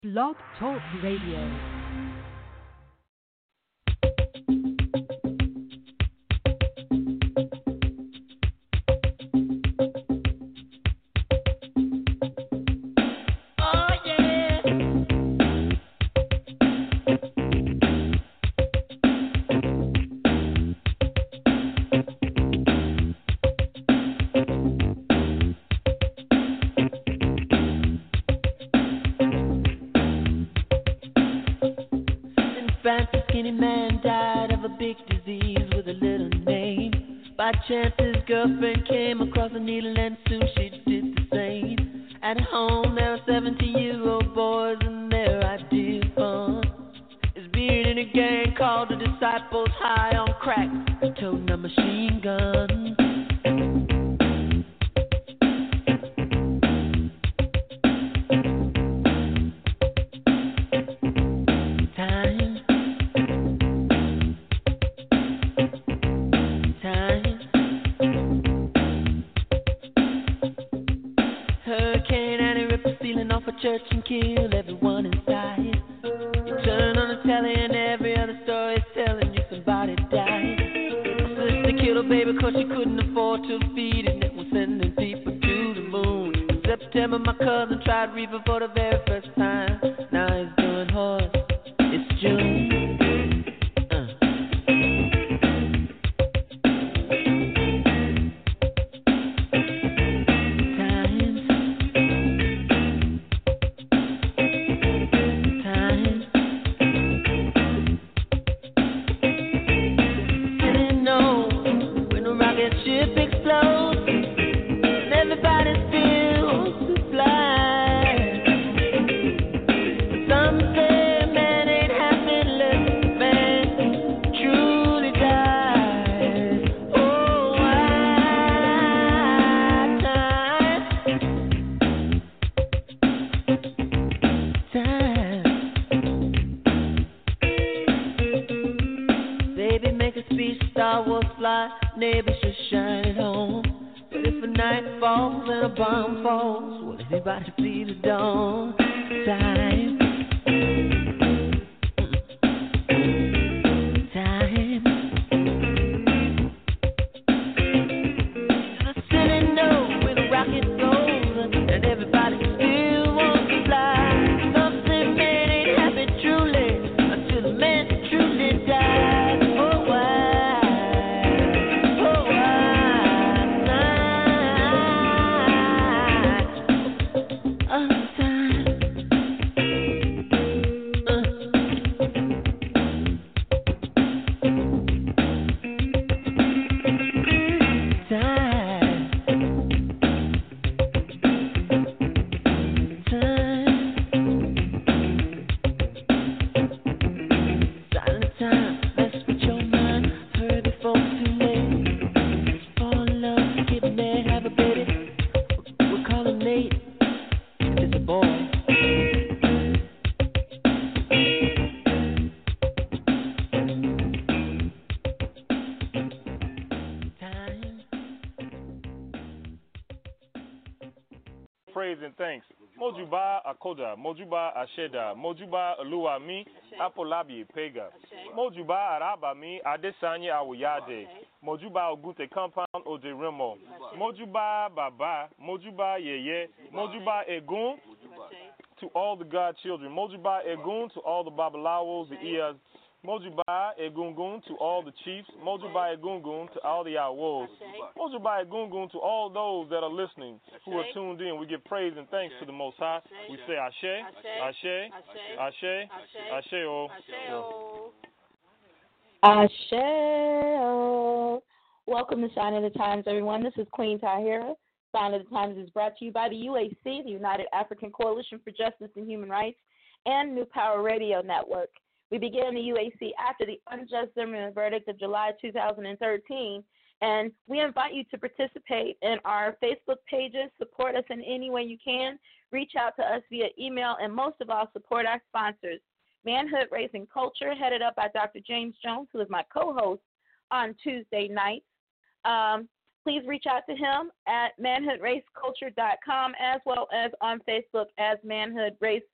Blog Talk Radio. Chance his girlfriend came across a needle and soon she did the same. At home there are 17-year-old boys and their idea of fun is being in a gang called the Disciples, high on crack, toting a machine gun. Church and kill everyone inside. You turn on the telly and every other story is telling you somebody died. My sister killed her baby cause she couldn't afford to feed it. And was sending people to the moon. In September my cousin tried reefer for the very first time. Now he's doing horse. It's June. Neighbors should shine at home. But if a night falls and a bomb falls, will anybody see the dawn? Time. Time. The city knows where the rocket goes, and everybody still wants to fly. Something man ain't happy truly until the man truly dies. And thanks. Mojuba Akoda, Mojuba Asheda, Mojuba Luami, Apolabi Pega, Mojuba Arabami, Adesanya Awuyade, Mojuba Ogute Compound Oderemo, Mojuba Baba, Mojuba Yeye, Mojuba Egun to all the God children, Mojuba Egun to all the Babalawos, the Ias, Mojuba Egungun to all the chiefs, Mojuba Egungun to all the Awos, Mojuba Egungun to all those that are listening, who are tuned in. We give praise and thanks to the Most High. We say Ashe, Ashe, Ashe, Ashe, Ashe. Welcome to Sign of the Times, everyone. This is Queen Tahira. Sign of the Times is brought to you by the UAC, the United African Coalition for Justice and Human Rights, and New Power Radio Network. We began the UAC after the unjust Zimmerman verdict of July 2013, and we invite you to participate in our Facebook pages, support us in any way you can, reach out to us via email, and most of all, support our sponsors. Manhood, Race, and Culture, headed up by Dr. James Jones, who is my co-host on Tuesday nights. Please reach out to him at manhoodraceculture.com as well as on Facebook as Manhood, Race,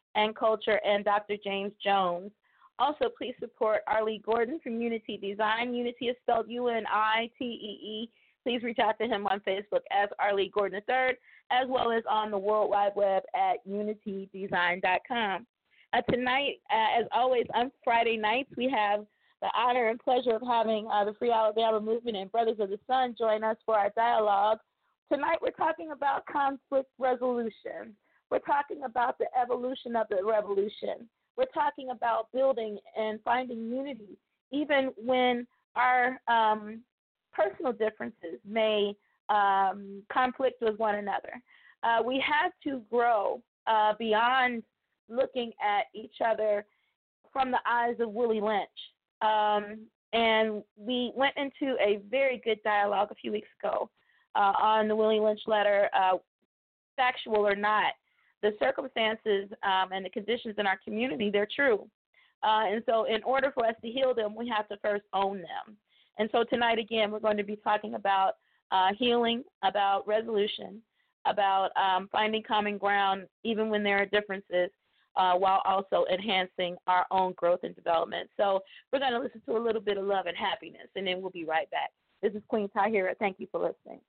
and Culture, and Dr. James Jones. Also, please support Arlie Gordon from Unity Design. Unity is spelled UNITEE. Please reach out to him on Facebook as Arlie Gordon III, as well as on the World Wide Web at unitydesign.com. Tonight, as always, on Friday nights, we have the honor and pleasure of having the Free Alabama Movement and Brothers of the Sun join us for our dialogue. Tonight, we're talking about conflict resolution. We're talking about the evolution of the revolution. We're talking about building and finding unity, even when our personal differences may conflict with one another. We have to grow beyond looking at each other from the eyes of Willie Lynch. And we went into a very good dialogue a few weeks ago on the Willie Lynch letter, factual or not. The circumstances and the conditions in our community, they're true. And so in order for us to heal them, we have to first own them. And so tonight, again, we're going to be talking about healing, about resolution, about finding common ground even when there are differences, while also enhancing our own growth and development. So we're going to listen to a little bit of Love and Happiness, and then we'll be right back. This is Queen Tahira. Thank you for listening.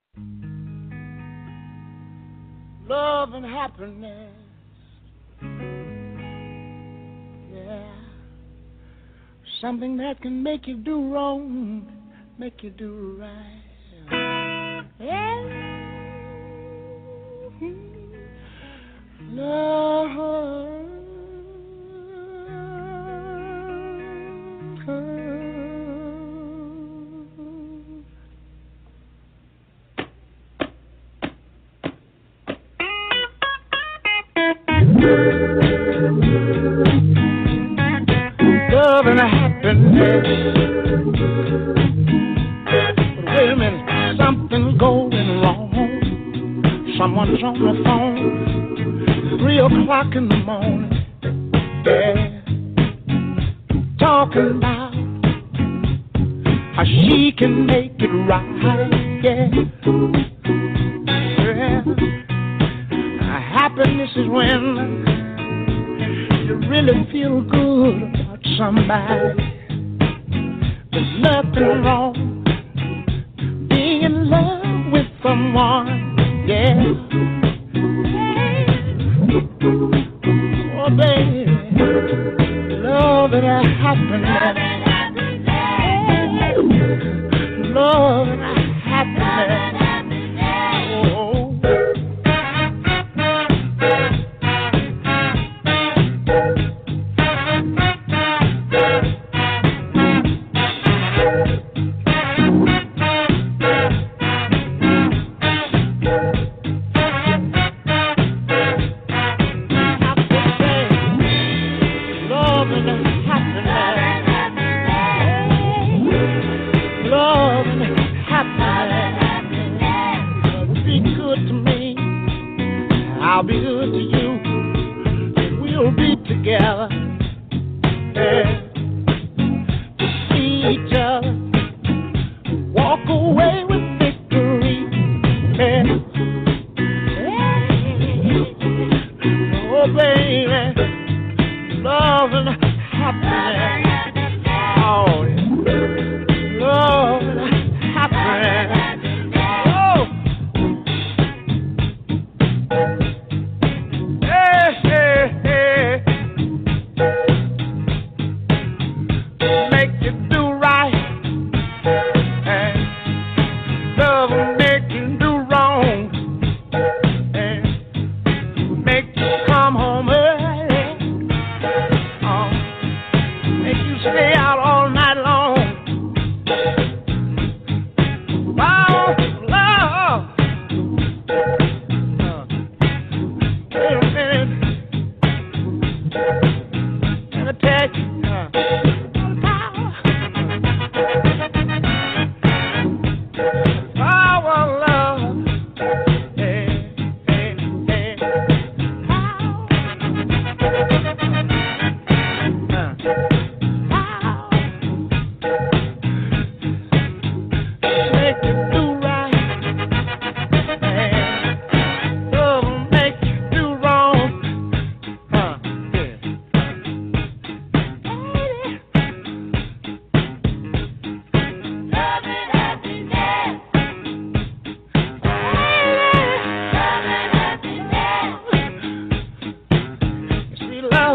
Love and happiness, yeah, something that can make you do wrong, make you do right, yeah. Love. Love and happiness. But wait a minute, something's going wrong. Someone's on the phone, 3 o'clock in the morning, yeah, talking about how she can make it right, yeah. Happiness is when you really feel good about somebody. There's nothing wrong being in love with someone, yeah. Oh, baby, love and happiness. Love and happiness.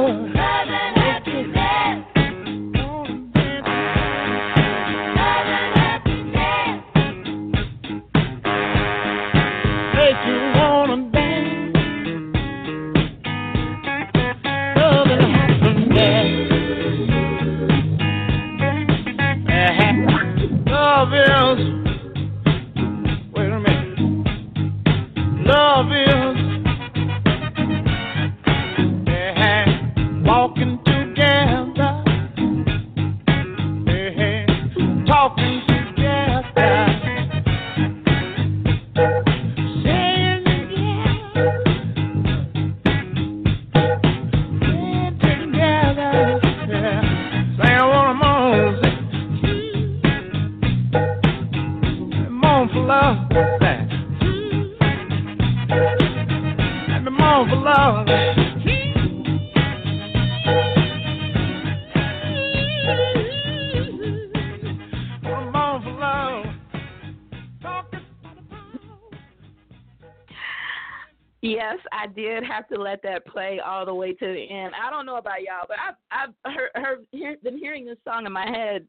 Yes, I did have to let that play all the way to the end. I don't know about y'all, but I've been hearing this song in my head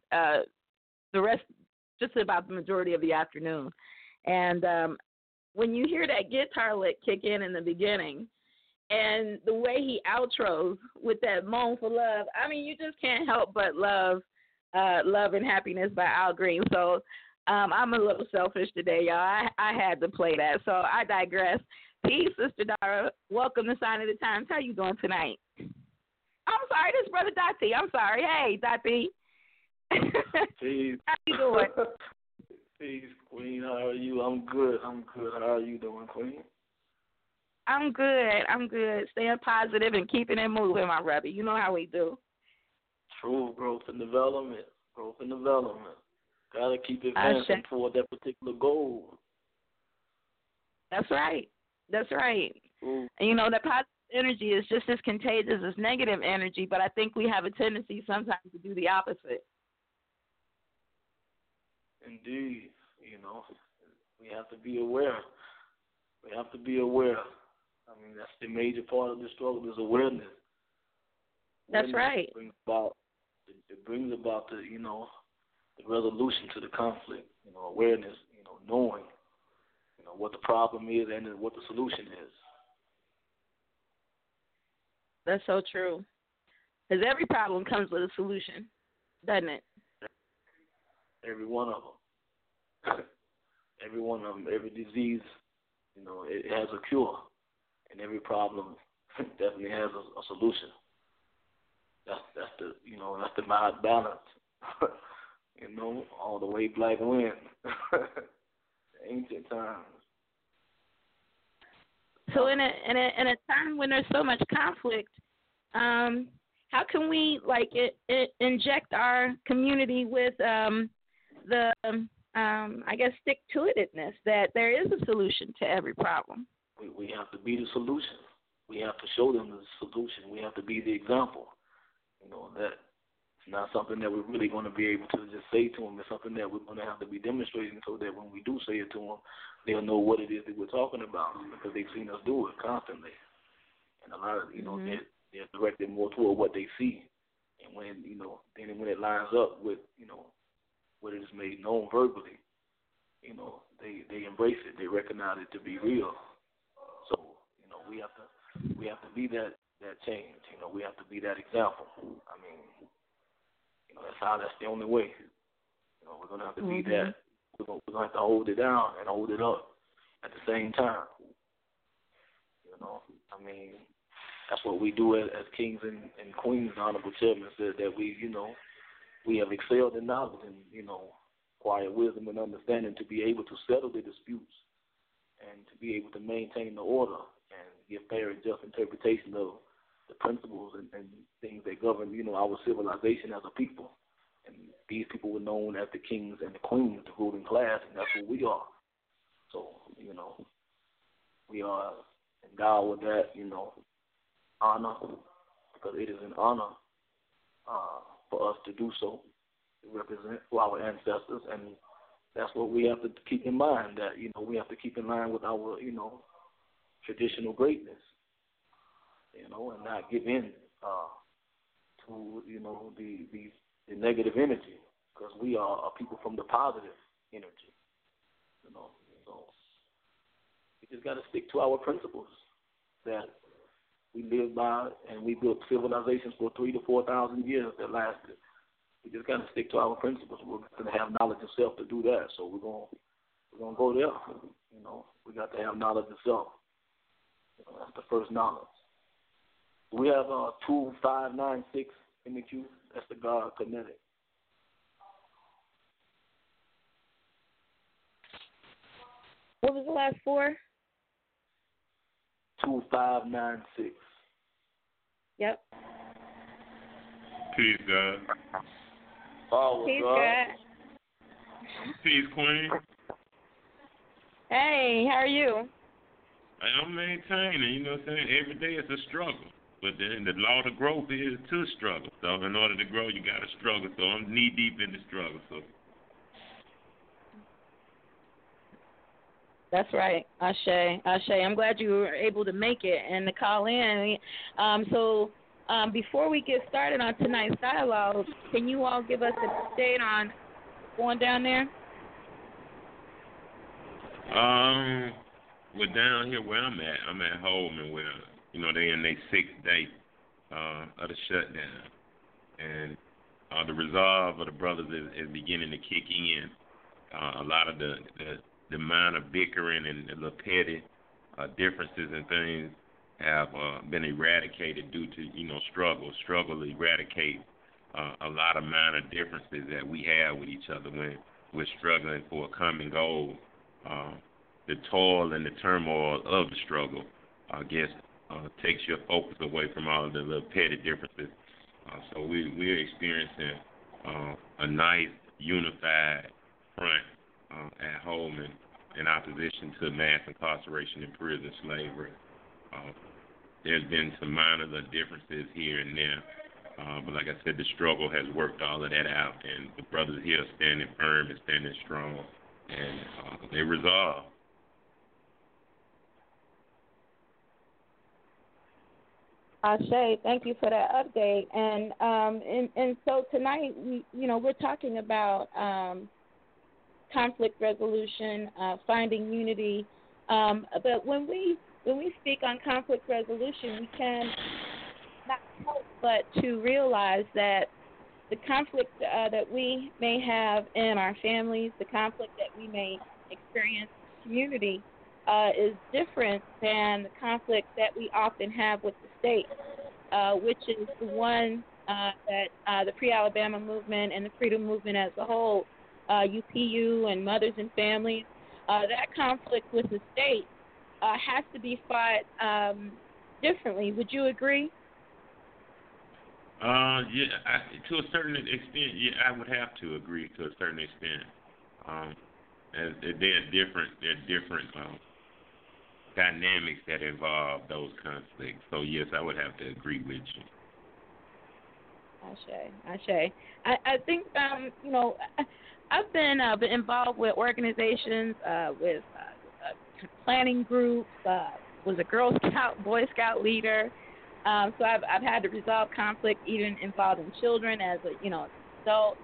just about the majority of the afternoon. And when you hear that guitar lick kick in the beginning, and the way he outros with that moan for love, I mean, you just can't help but love and Happiness by Al Green. So I'm a little selfish today, y'all. I had to play that, so I digress. Peace, Sister Dara. Welcome to Sign of the Times. How you doing tonight? I'm sorry, this is Brother Dottie. I'm sorry. Hey, Dottie. Peace. How you doing? Peace, Queen. How are you? I'm good. How are you doing, Queen? I'm good. Staying positive and keeping it moving, my brother. You know how we do. True. Growth and development. Gotta keep advancing toward that particular goal. That's right. Ooh. And you know, that positive energy is just as contagious as negative energy, but I think we have a tendency sometimes to do the opposite. Indeed. You know, we have to be aware. I mean, that's the major part of the struggle is awareness. That's right. It brings about the, you know, the resolution to the conflict. You know, awareness, you know, knowing, you know, what the problem is and what the solution is. That's so true. Because every problem comes with a solution, doesn't it? Every one of them. Every disease, you know, it has a cure. And every problem definitely has a solution. That's the balance. You know, all the way black wind. Ancient times. So in a time when there's so much conflict, how can we inject our community with I guess stick-to-itiveness that there is a solution to every problem? We have to be the solution. We have to show them the solution. We have to be the example. You know, that it's not something that we're really going to be able to just say to them. It's something that we're going to have to be demonstrating so that when we do say it to them, they'll know what it is that we're talking about because they've seen us do it constantly. And a lot of, you know, they're directed more toward what they see. And when, you know, then when it lines up with, you know, what it is made known verbally, you know, they embrace it. They recognize it to be real. So, you know, we have to be that change. You know, we have to be that example. I mean, you know, that's the only way. You know, we're gonna have to be that. We're gonna have to hold it down and hold it up at the same time. You know, I mean, that's what we do as kings and queens. The Honorable Chairman said that we have excelled in knowledge and, you know, acquired wisdom and understanding to be able to settle the disputes and to be able to maintain the order and give fair and just interpretation of the principles and things that govern, you know, our civilization as a people. And these people were known as the kings and the queens, the ruling class, and that's what we are. So, you know, we are endowed with that, you know, honor, because it is an honor for us to do so, to represent our ancestors, and that's what we have to keep in mind, that, you know, we have to keep in line with our, you know, traditional greatness, you know, and not give in to, you know, the negative energy, because we are people from the positive energy, you know. So we just got to stick to our principles that we live by, and we built civilizations for 3,000 to 4,000 years that lasted. We just got to stick to our principles. We're going to have knowledge of self to do that. So we're gonna go there. You know, we got to have knowledge of self. You know, that's the first knowledge. We have 2596 in the queue. That's the God Kinetic. What was the last four? 2596. Yep. Peace, God. Oh, Peace, God. God. Peace, Queen. Hey, how are you? I'm maintaining, you know what I'm saying? Every day it's a struggle. But then the law of growth is to struggle. So in order to grow, you got to struggle. So I'm knee-deep in the struggle. So. That's right. Ashe. I'm glad you were able to make it and to call in. Before we get started on tonight's dialogue, can you all give us an update on going down there? We're down here where I'm at Holman, where, you know, they're in their 6th day of the shutdown. And the resolve of the brothers is beginning to kick in. A lot of the amount of bickering and the little petty differences and things have been eradicated due to, you know, struggle eradicate a lot of minor differences that we have with each other when we're struggling for a common goal. The toil and the turmoil of the struggle, I guess, takes your focus away from all of the little petty differences. So we're experiencing a nice unified front at home in opposition to mass incarceration and prison slavery. There's been some minor differences here and there, but like I said, the struggle has worked all of that out, and the brothers here are standing firm and standing strong, and they resolve. Ashe, thank you for that update. And so tonight, we're talking about conflict resolution, finding unity. But when we speak on conflict resolution, we can not help but to realize that the conflict that we may have in our families, the conflict that we may experience in the community, is different than the conflict that we often have with the state, which is the one that the Pre-Alabama movement and the Freedom Movement as a whole, UPU and Mothers and Families, that conflict with the state has to be fought differently. Would you agree? Yeah, to a certain extent, yeah, I would have to agree to a certain extent. They're different dynamics that involve those conflicts. So yes, I would have to agree with you. Ashe. I think I've been involved with organizations, with planning groups. Was a Girl Scout, Boy Scout leader. So I've had to resolve conflict even involving children as a adult.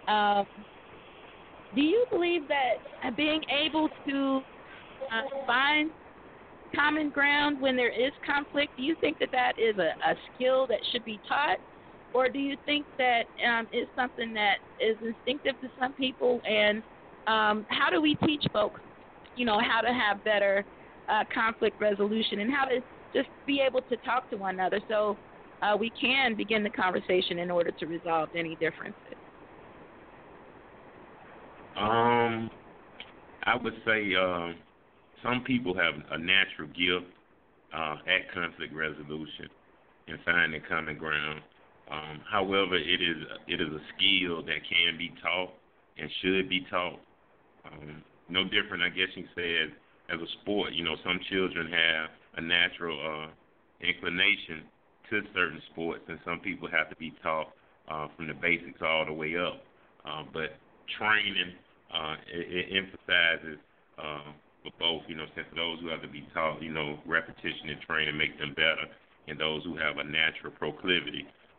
Do you believe that being able to find common ground when there is conflict, do you think that is a skill that should be taught? Or do you think that it's something that is instinctive to some people? And how do we teach folks, how to have better conflict resolution and how to just be able to talk to one another so we can begin the conversation in order to resolve any differences? I would say some people have a natural gift at conflict resolution and finding common ground. However, it is a skill that can be taught and should be taught. No different, I guess you can say, as a sport. Some children have a natural inclination to certain sports, and some people have to be taught from the basics all the way up. But training, it emphasizes for both, since those who have to be taught, repetition and training make them better, and those who have a natural proclivity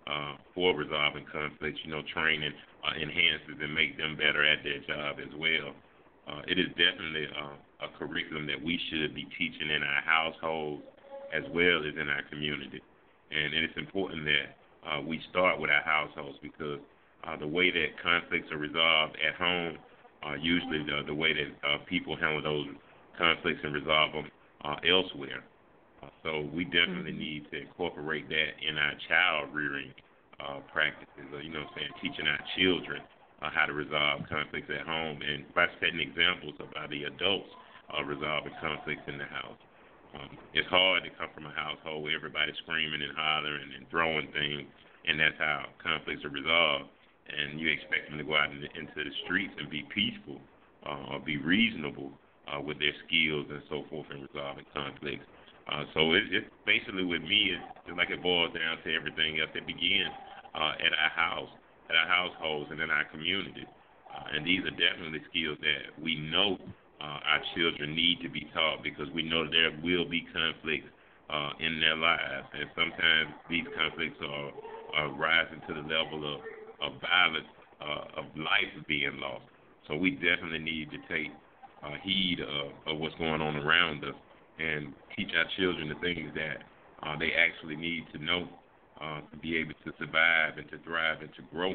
for resolving conflicts. Training enhances and make them better at their job as well. It is definitely a curriculum that we should be teaching in our households as well as in our community. And it's important that we start with our households, because the way that conflicts are resolved at home are usually the way that people handle those conflicts and resolve them elsewhere. So we definitely need to incorporate that in our child rearing practices, teaching our children how to resolve conflicts at home, and by setting examples of how the adults are resolving conflicts in the house. It's hard to come from a household where everybody's screaming and hollering and throwing things, and that's how conflicts are resolved, and you expect them to go out into the streets and be peaceful or be reasonable with their skills and so forth in resolving conflicts. So it basically, with me, it's like it boils down to everything else. It begins at our house, at our households, and in our community. And these are definitely skills that we know our children need to be taught, because we know there will be conflicts in their lives. And sometimes these conflicts are rising to the level of violence, of life being lost. So we definitely need to take heed of what's going on around us and teach our children the things that they actually need to know to be able to survive and to thrive and to grow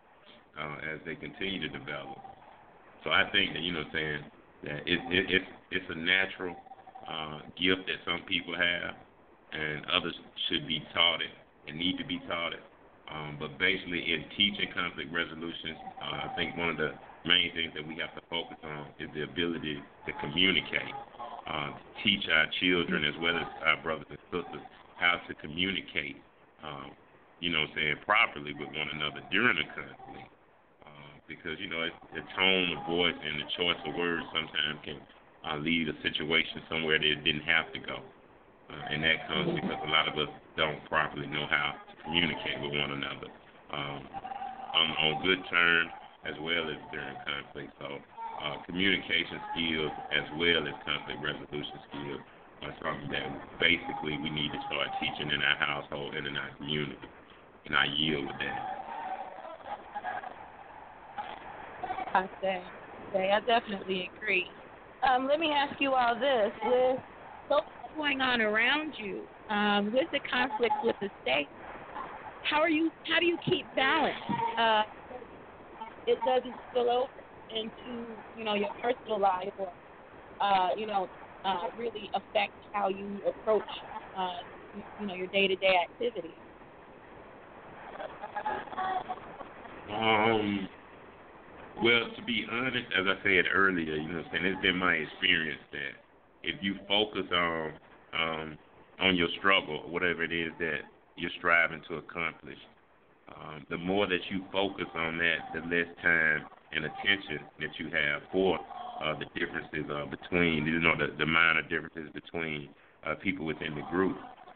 as they continue to develop. So I think that, that it's a natural gift that some people have, and others should be taught it and need to be taught it. But basically, in teaching conflict resolution, I think one of the main things that we have to focus on is the ability to communicate. Teach our children as well as our brothers and sisters how to communicate, properly with one another during a conflict. Because, the tone of voice and the choice of words sometimes can lead a situation somewhere that it didn't have to go. And that comes because a lot of us don't properly know how to communicate with one another on good terms as well as during conflict. So communication skills as well as conflict resolution skills are something that basically we need to start teaching in our household and in our community. And I yield with that. I definitely agree. Let me ask you all this: with so much going on around you, with the conflict with the state, how do you keep balance? It doesn't spill over into your personal life, or really affect how you approach your day-to-day activities. Well, to be honest, as I said earlier, it's been my experience that if you focus on your struggle, whatever it is that you're striving to accomplish, the more that you focus on that, the less time and attention that you have for the differences between, the minor differences between people within the group.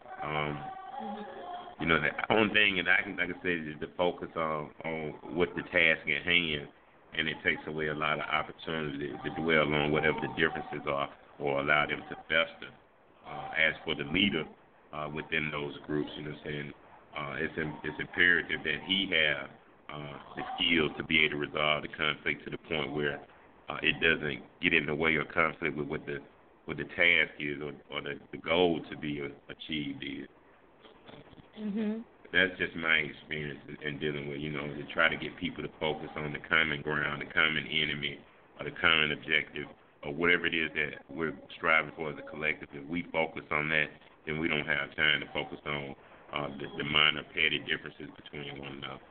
The only thing that I can say is to focus on what the task at hand, and it takes away a lot of opportunity to dwell on whatever the differences are or allow them to fester. As for the leader within those groups, it's imperative that he have the skills to be able to resolve the conflict to the point where it doesn't get in the way or conflict with what the task is or the goal to be achieved is. That's just my experience in dealing with, to try to get people to focus on the common ground, the common enemy, or the common objective, or whatever it is that we're striving for as a collective. If we focus on that, then we don't have time to focus on the minor petty differences between one another.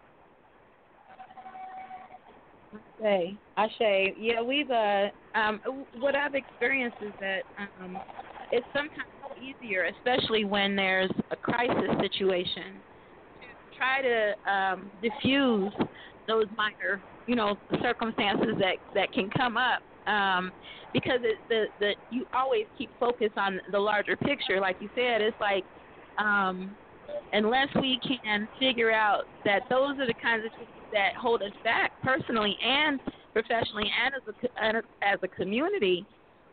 Ashe. Yeah, we've what I've experienced is that it's sometimes easier, especially when there's a crisis situation, to try to diffuse those minor, circumstances that can come up, because you always keep focused on the larger picture. Like you said, it's like unless we can figure out that those are the kinds of things that hold us back personally and professionally and as a community,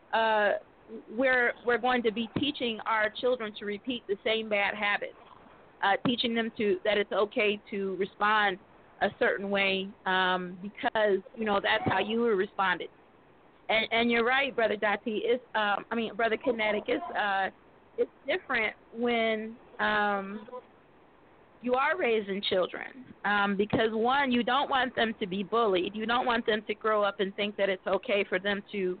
we're going to be teaching our children to repeat the same bad habits teaching them that it's okay to respond a certain way because, that's how you were responded. And you're right, Brother Dati. Brother Kinetic. It's different when you are raising children because, one, you don't want them to be bullied. You don't want them to grow up and think that it's okay for them to,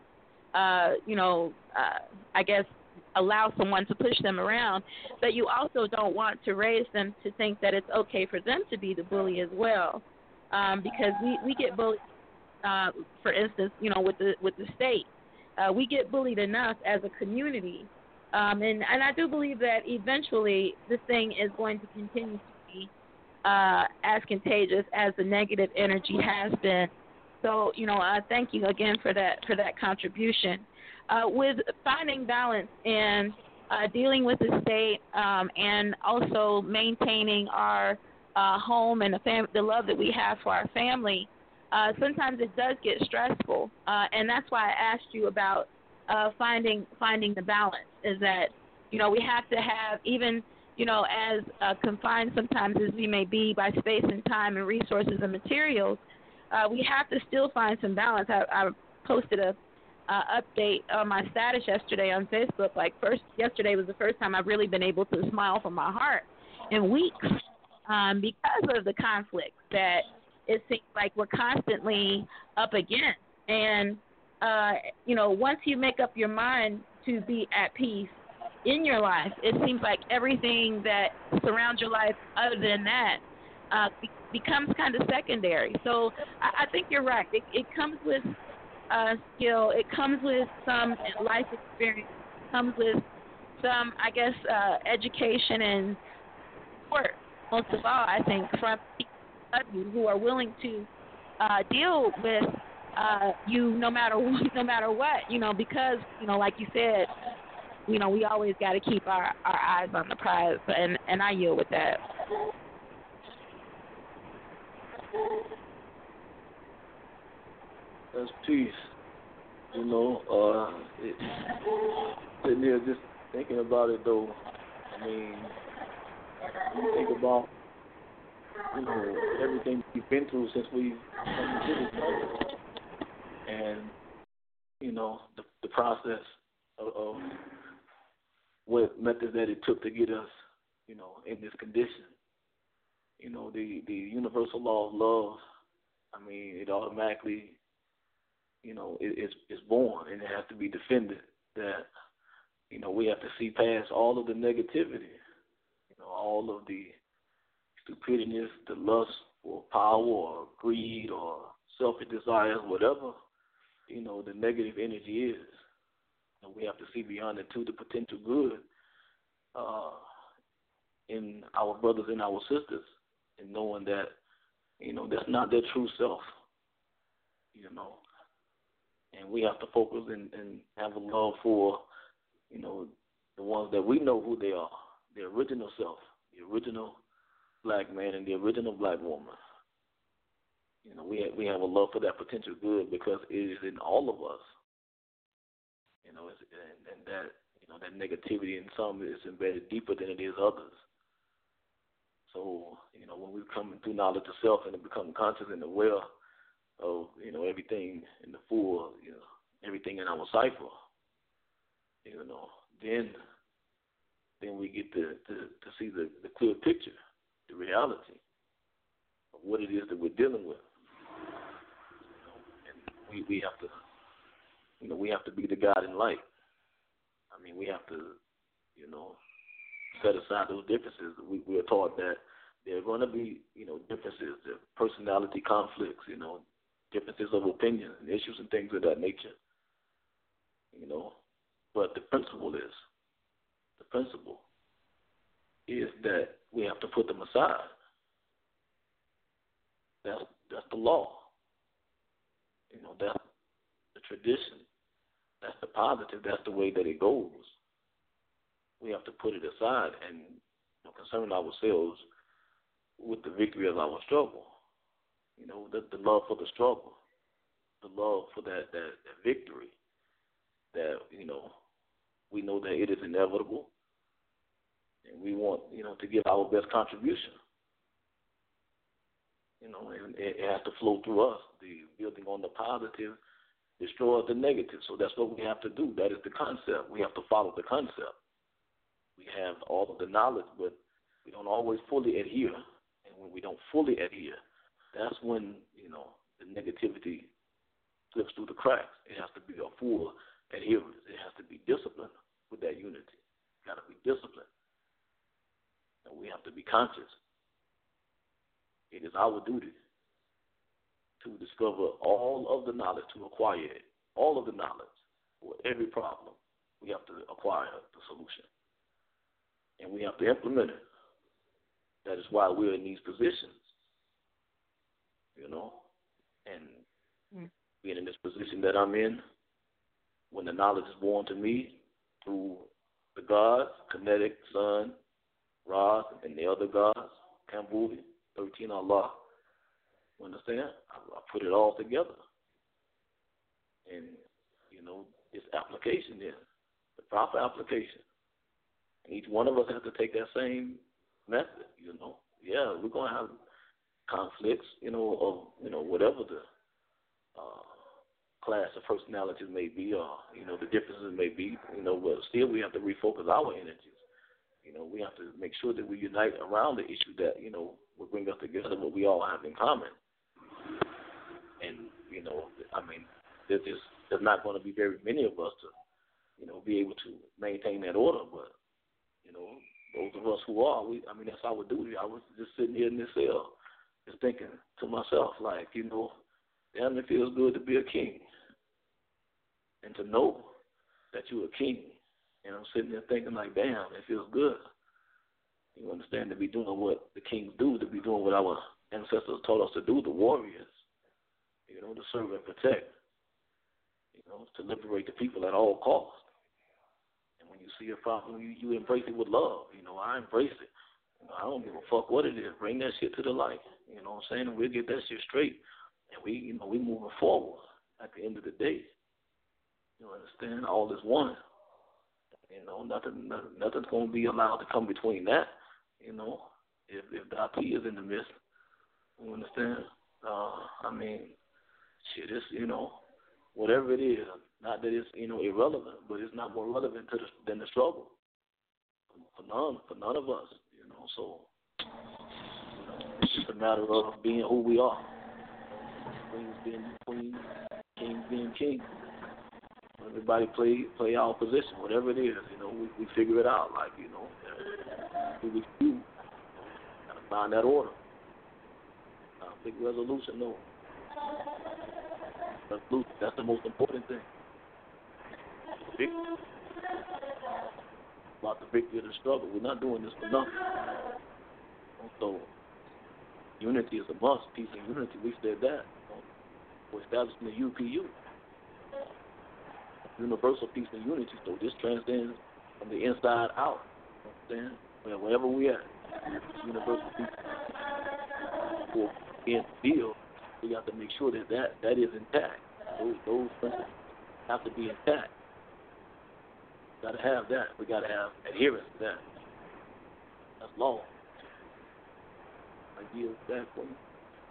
allow someone to push them around. But you also don't want to raise them to think that it's okay for them to be the bully as well, because we get bullied. For instance, with the state, we get bullied enough as a community, and I do believe that eventually this thing is going to continue to be as contagious as the negative energy has been. So, thank you again for that contribution. With finding balance and dealing with the state, and also maintaining our home and the love that we have for our family. Sometimes it does get stressful, and that's why I asked you about finding the balance. Is that we have to have, even as confined sometimes as we may be by space and time and resources and materials, we have to still find some balance. I posted a update on my status yesterday on Facebook. Yesterday was the first time I've really been able to smile from my heart in weeks because of the conflict that it seems like we're constantly up against. And, once you make up your mind to be at peace in your life, it seems like everything that surrounds your life other than that becomes kind of secondary. So I think you're right. It comes with skill. It comes with some life experience. It comes with some, education and support, most of all, I think, from people who are willing to deal with you no matter what, because, like you said, we always got to keep our eyes on the prize, and I yield with that. That's peace. Sitting here just thinking about it, though, when you think about everything we've been through since we've come to this country, and the process of what methods that it took to get us in this condition. The universal law of love, it automatically it's born, and it has to be defended. That we have to see past all of the negativity, all of the stupidness, the lust for power or greed or selfish desires, whatever, the negative energy is. And we have to see beyond it to the potential good in our brothers and our sisters, and knowing that, that's not their true self, And we have to focus and have a love for, the ones that we know who they are, the original self, the original black man and the original black woman. We have a love for that potential good because it is in all of us. And that that negativity in some is embedded deeper than it is others. So when we come through knowledge of self and become conscious and aware of everything in the full, everything in our cipher, then we get to see the clear picture, the reality of what it is that we're dealing with. And we have to, we have to be the guiding light. We have to, set aside those differences. We are taught that there are going to be, differences, personality conflicts, differences of opinion and issues and things of that nature. But the principle is that we have to put them aside. That's the law. That's the tradition. That's the positive. That's the way that it goes. We have to put it aside and concern ourselves with the victory of our struggle. The love for the struggle, the love for that victory. That we know that it is inevitable. and we want, to give our best contribution. And it has to flow through us. The building on the positive destroys the negative. So that's what we have to do. That is the concept. We have to follow the concept. We have all of the knowledge, but we don't always fully adhere. And when we don't fully adhere, that's when, the negativity slips through the cracks. It has to be a full adherence. It has to be disciplined with that unity. Got to be disciplined. And we have to be conscious. It is our duty to discover all of the knowledge, to acquire it, all of the knowledge for every problem. We have to acquire the solution. And we have to implement it. That is why we're in these positions, and being in this position that I'm in, when the knowledge is born to me through the gods, Kinetic, Sun, Ra, and the other gods, Kambuli, 13 Allah, you understand? I put it all together. And, it's application then, the proper application. And each one of us has to take that same method, Yeah, we're going to have conflicts, of, whatever the class of personalities may be, or, the differences may be, but still we have to refocus our energies. We have to make sure that we unite around the issue that, will bring us together, what we all have in common. And, there's not going to be very many of us to, be able to maintain that order, but, those of us who are, that's our duty. I was just sitting here in this cell, just thinking to myself, like, damn, it feels good to be a king. And to know that you're a king. And I'm sitting there thinking, like, damn, it feels good. You understand, to be doing what the kings do, to be doing what our ancestors taught us to do, the warriors, to serve and protect, to liberate the people at all costs. And when you see a problem, you embrace it with love. I embrace it. I don't give a fuck what it is. Bring that shit to the light. You know what I'm saying? And we'll get that shit straight. And we moving forward at the end of the day. You understand? All is one. Nothing's going to be allowed to come between that. If the IP is in the midst, you understand? Shit, it's, whatever it is, not that it's, irrelevant, but it's not more relevant than the struggle. For none of us, so, it's just a matter of being who we are. Queens being queens, kings being kings. Everybody play our position, whatever it is, we figure it out, like, we do. Gotta find that order. Big resolution, no. Resolution, that's the most important thing. Victory. About the victory of the struggle. We're not doing this for nothing. So, unity is a must. Peace and unity, we said that. We're establishing the UPU. Universal peace and unity. So this transcends from the inside out. You know what I'm saying? Wherever we at, universal peace. For in the field, we have to make sure that is intact. Those principles have to be intact. Got to have that. We got to have adherence to that. That's law. I yield that for you.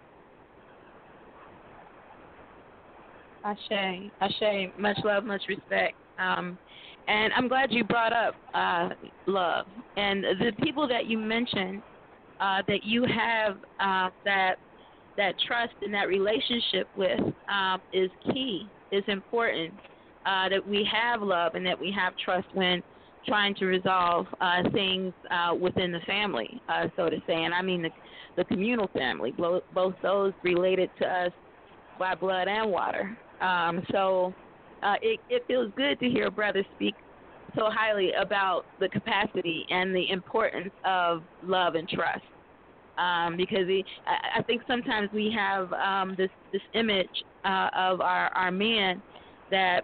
Ashe, much love, much respect. And I'm glad you brought up love. And the people that you mentioned that you have that trust and that relationship with is key, is important, that we have love and that we have trust when trying to resolve things within the family, so to say. And I mean the communal family, both those related to us by blood and water. So it feels good to hear brothers speak so highly about the capacity and the importance of love and trust. Because I think sometimes we have this image of our men that,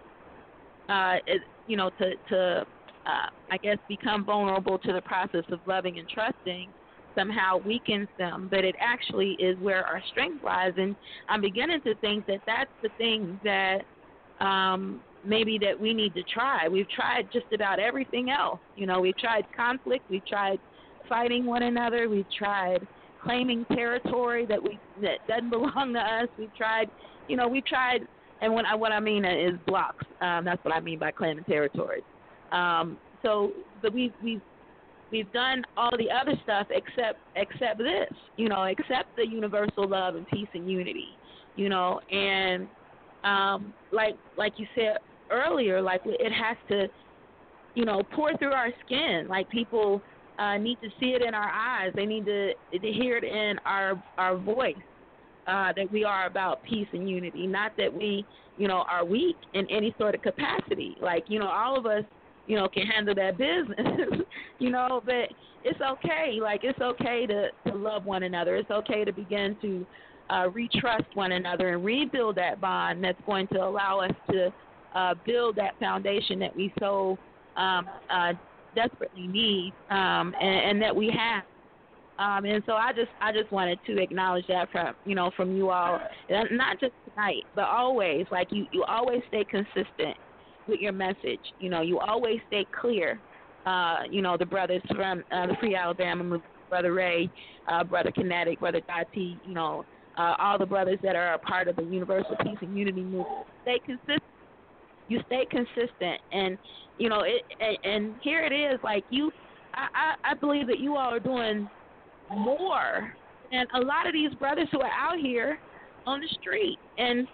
to I guess, become vulnerable to the process of loving and trusting somehow weakens them, but it actually is where our strength lies. And I'm beginning to think that that's the thing that maybe that we need to try. We've tried just about everything else. We've tried conflict. We've tried fighting one another. We've tried claiming territory that doesn't belong to us. We've tried, and what I mean is blocks. That's what I mean by claiming territory. But we've done all the other stuff except this, except the universal love and peace and unity, and like you said earlier, like it has to, pour through our skin. Like people need to see it in our eyes. They need to hear it in our voice, that we are about peace and unity, not that we, are weak in any sort of capacity. Like, all of us, can handle that business, but it's okay. Like, it's okay to love one another. It's okay to begin to retrust one another and rebuild that bond that's going to allow us to build that foundation that we so desperately need, and that we have. And so I just wanted to acknowledge that from you all, not just tonight, but always. Like you always stay consistent with your message. You always stay clear. The brothers from the Free Alabama Movement, Brother Ray, Brother Kinetic, Brother Dati, all the brothers that are a part of the Universal Peace and Unity Movement. Stay consistent. You stay consistent, and and here it is. Like I believe that you all are doing more than a lot of these brothers who are out here on the street. And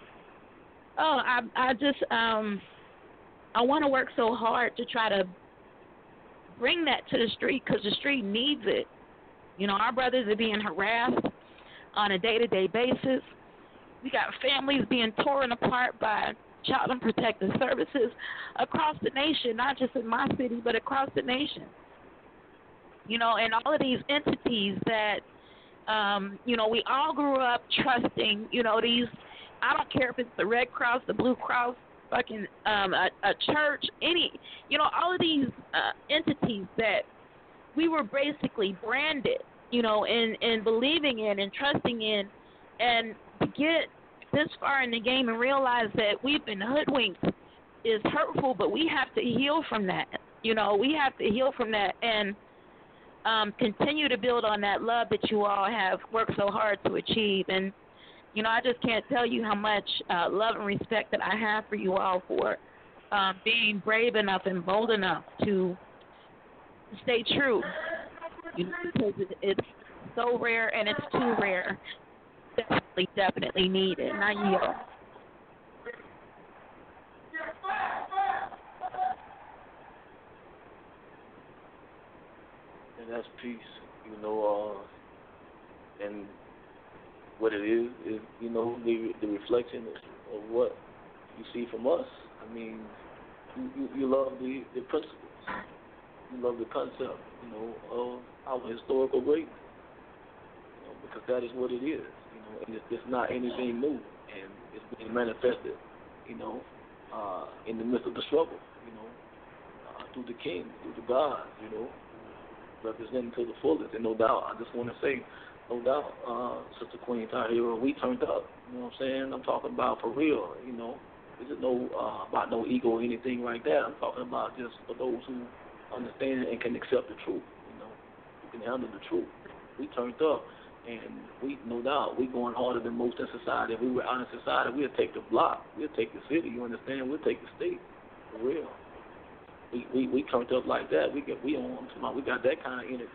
I want to work so hard to try to bring that to the street, because the street needs it. Our brothers are being harassed on a day-to-day basis. We got families being torn apart by Child and Protective Services across the nation, not just in my city, but across the nation. And all of these entities that, we all grew up trusting, these, I don't care if it's the Red Cross, the Blue Cross, fucking a church, all of these entities that we were basically branded, in believing in and trusting in, and to get this far in the game and realize that we've been hoodwinked is hurtful, but we have to heal from that. We have to heal from that and continue to build on that love that you all have worked so hard to achieve. And, I just can't tell you how much love and respect that I have for you all for being brave enough and bold enough to stay true, because it's so rare and it's too rare. Definitely needed. And I yield. And that's peace, and what it is, the reflection of what you see from us. I mean, you love the principles. You love the concept, of our historical greatness, because that is what it is, and it's not anything new, and it's being manifested, in the midst of the struggle, through the King, through the God, representing to the fullest. And no doubt, I just want to say, no doubt, Sister Queen Tahira, we turned up. You know what I'm saying? I'm talking about for real. This is no about no ego or anything like that. I'm talking about just for those who understand and can accept the truth. Who can handle the truth. We turned up, and we, no doubt, we going harder than most in society. If we were out in society, we'd take the block, we'd take the city. You understand? We'd take the state. For real. We turned up like that. We got that kind of energy.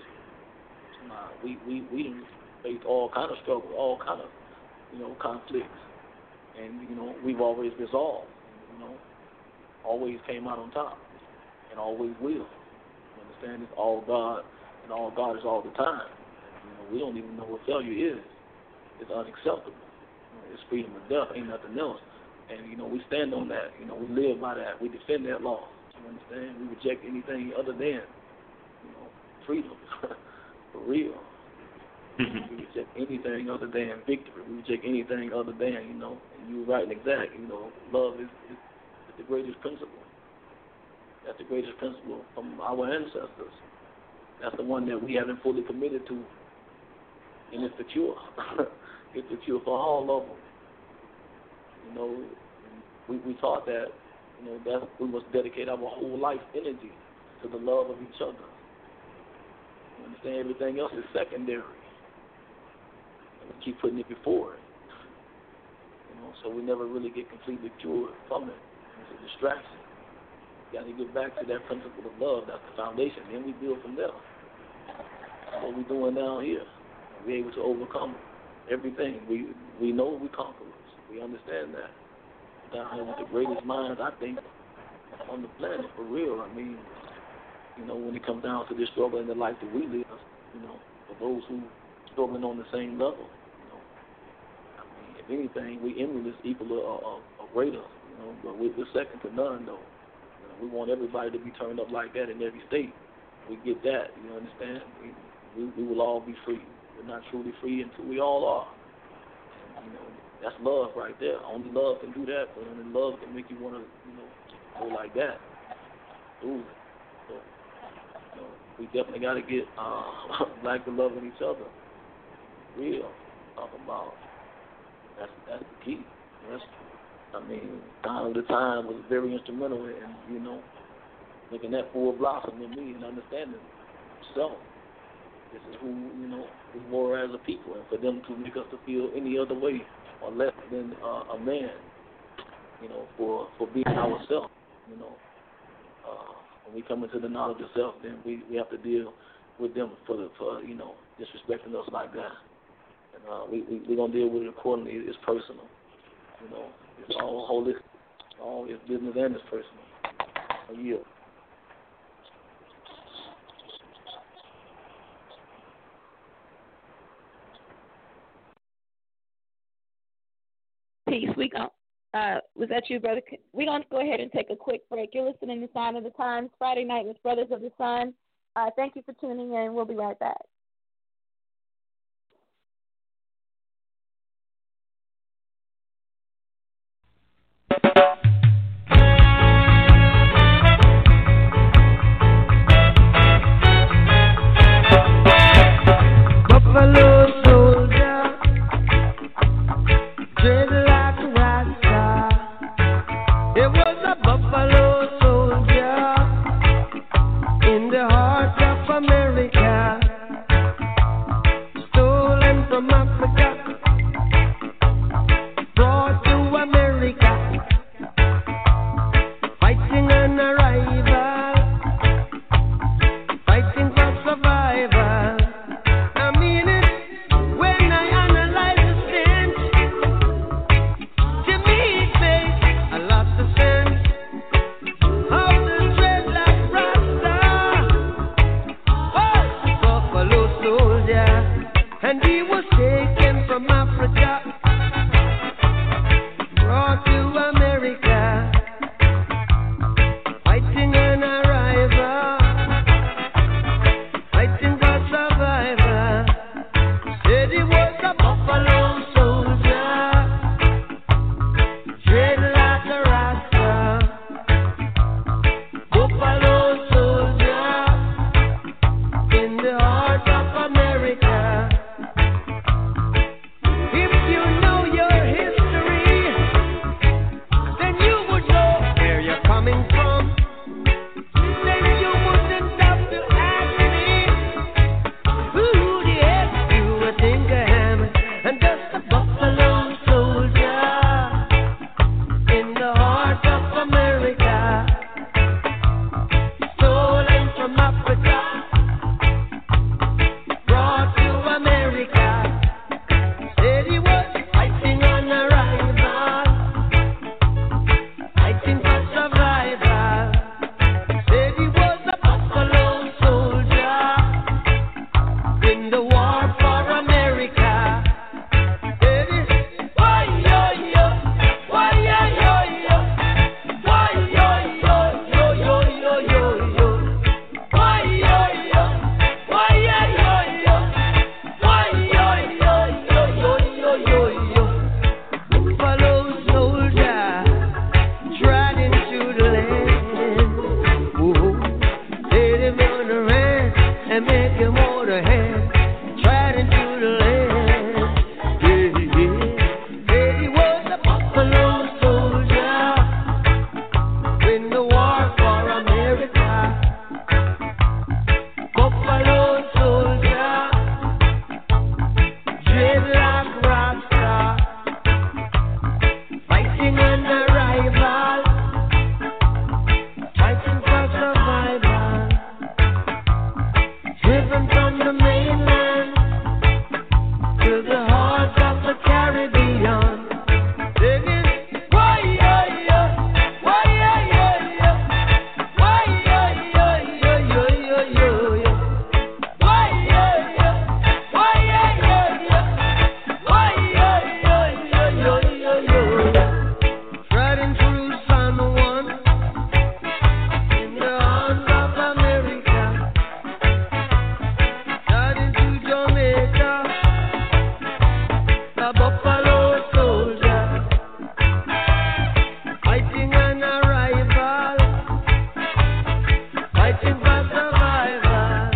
We faced all kind of struggles, all kind of conflicts, and we've always resolved. Always came out on top, and always will. You understand? It's all God, and all God is all the time. We don't even know what failure is. It's unacceptable. It's freedom of death, ain't nothing else. And we stand on that. We live by that. We defend that law. You understand? We reject anything other than, freedom, for real. We reject anything other than victory. We reject anything other than, and you're right and exact. Love is the greatest principle. That's the greatest principle from our ancestors. That's the one that we haven't fully committed to, and it's the cure. It's the cure for all of them. We taught that we must dedicate our whole life energy to the love of each other. You understand? Everything else is secondary. And we keep putting it before it. So we never really get completely cured from it. It's a distraction. You got to get back to that principle of love. That's the foundation. Then we build from there. That's what we're doing down here. We're able to overcome everything. We know we're conquerors. We understand that. Down here with the greatest minds, I think, on the planet, for real. I mean, when it comes down to this struggle in the life that we live, for those who struggling on the same level, I mean, if anything, we emulate equal or greater, but we're second to none, though. We want everybody to be turned up like that in every state. We get that, you understand? We will all be free. We're not truly free until we all are. And, that's love right there. Only love can do that, but only love can make you want to, go like that. Ooh. So, we definitely got to get back to loving each other. Real. Talk about that's the key. Time to Time was very instrumental in, making that full blossom in me and understanding self. This is who, we were as a people, and for them to make us to feel any other way or less than a man, for being ourselves, when we come into the knowledge of self, then we have to deal with them for disrespecting us like that. And we're going to deal with it accordingly. It's personal. It's all holistic. All it's business and it's personal. A yield. Peace. Was that you, brother? We're going to go ahead and take a quick break. You're listening to Sign of the Times, Friday night with Brothers of the Sun. Thank you for tuning in. We'll be right back. Buffalo soldier, dreaded like a white star. It was a buffalo soldier in the heart of America. a buffalo soldier, fighting an arrival, fighting for survival.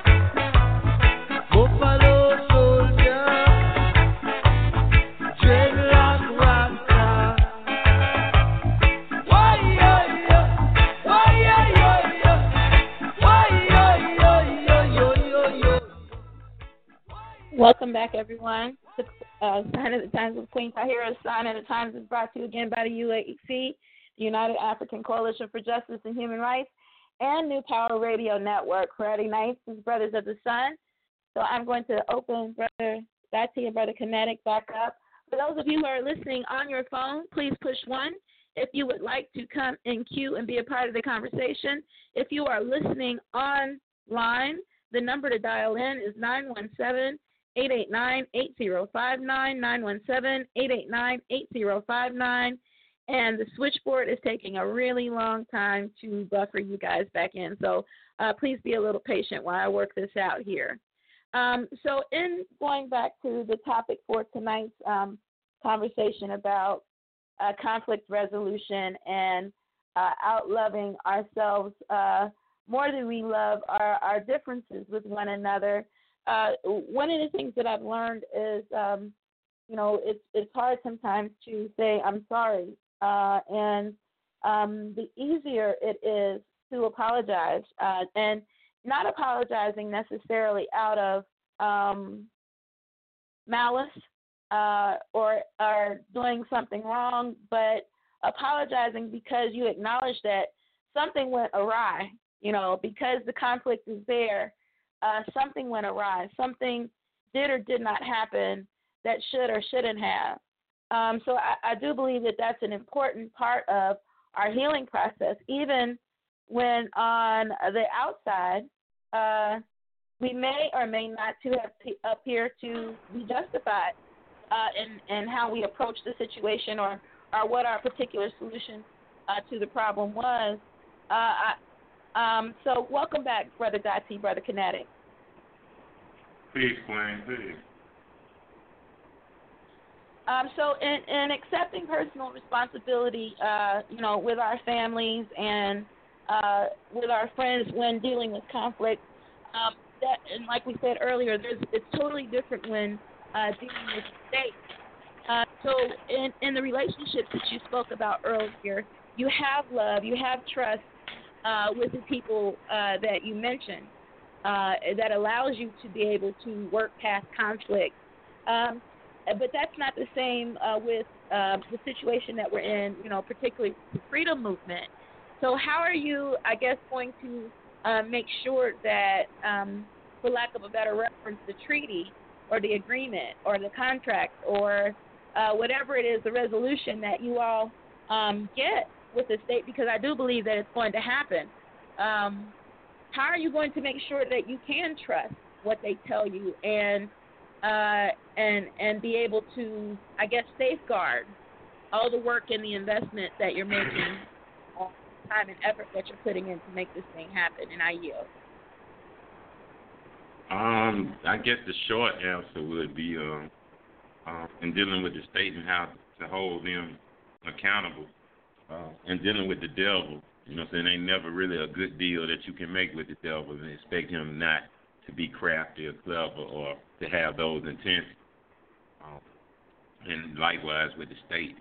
Buffalo soldier, dreadlock rasta. Why yo yo, why yo yo yo, why yo yo yo yo yo yo. Welcome back, everyone. The Sign of the Times with Queen Tahira. Sign of the Times is brought to you again by the UAC, the United African Coalition for Justice and Human Rights, and New Power Radio Network. Friday nights is Brothers of the Sun. So I'm going to open Brother Dati and Brother Kinetic back up. For those of you who are listening on your phone, please push 1 if you would like to come in queue and be a part of the conversation. If you are listening online, the number to dial in is 917-889-8059, 917-889-8059, and the switchboard is taking a really long time to buffer you guys back in. So please be a little patient while I work this out here. So in going back to the topic for tonight's conversation about conflict resolution and outloving ourselves more than we love our differences with one another, one of the things that I've learned is, it's hard sometimes to say I'm sorry, and the easier it is to apologize, and not apologizing necessarily out of malice or doing something wrong, but apologizing because you acknowledge that something went awry, because the conflict is there. Something went awry. Something did or did not happen that should or shouldn't have. So I do believe that that's an important part of our healing process, even when on the outside we may or may not to appear to be justified in how we approach the situation or what our particular solution to the problem was. So welcome back, Brother Dati, Brother Kinetic. Peace, Queen, peace. So in accepting personal responsibility, with our families and with our friends when dealing with conflict, and like we said earlier, it's totally different when dealing with state. So in the relationships that you spoke about earlier, you have love, you have trust with the people that you mentioned that allows you to be able to work past conflict. But that's not the same with the situation that we're in, particularly the freedom movement. So how are you, I guess, going to make sure that, for lack of a better reference, the treaty or the agreement or the contract or whatever it is, the resolution that you all get with the state, because I do believe that it's going to happen. How are you going to make sure that you can trust what they tell you and be able to, I guess, safeguard all the work and the investment that you're making, time and effort that you're putting in to make this thing happen? And I yield. I guess the short answer would be in dealing with the state and how to hold them accountable. And dealing with the devil, saying ain't never really a good deal that you can make with the devil and expect him not to be crafty or clever or to have those intentions. And likewise with the state,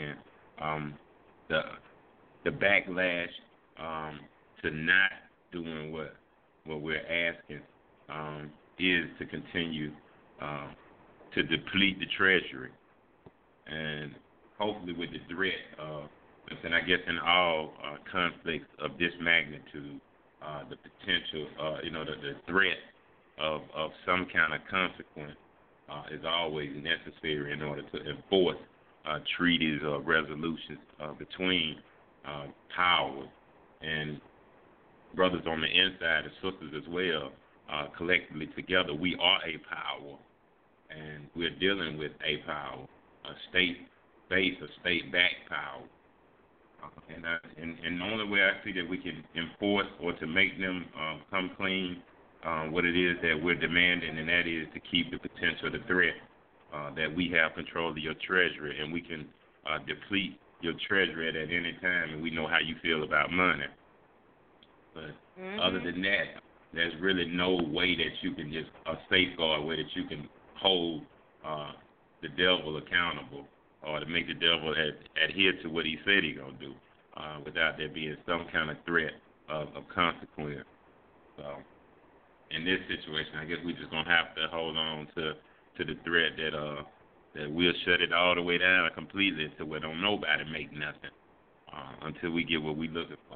the backlash to not doing what we're asking is to continue to deplete the treasury, and hopefully with the threat of, and I guess in all conflicts of this magnitude, the potential, the threat of some kind of consequence is always necessary in order to enforce treaties or resolutions between powers. And brothers on the inside and sisters as well, collectively together, we are a power, and we're dealing with a power, a state-based, a state-backed power. And the only way I see that we can enforce or to make them come clean what it is that we're demanding, and that is to keep the potential, the threat that we have control of your treasury, and we can deplete your treasury at any time, and we know how you feel about money. But other than that, there's really no way that you can just a safeguard way that you can hold the devil accountable or to make the devil adhere to what he said he's going to do without there being some kind of threat of consequence. So in this situation, I guess we're just going to have to hold on to the threat that we'll shut it all the way down completely until we don't nobody make nothing until we get what we're looking for.